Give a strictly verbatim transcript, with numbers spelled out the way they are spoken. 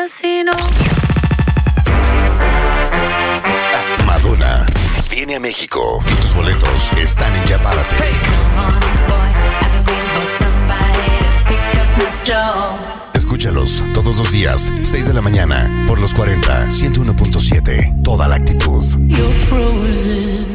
casino. Madonna viene a México y tus boletos están en Ya Párate. Escúchalos todos los días, seis de la mañana, por los cuarenta, ciento uno punto siete. Toda la actitud. You're frozen.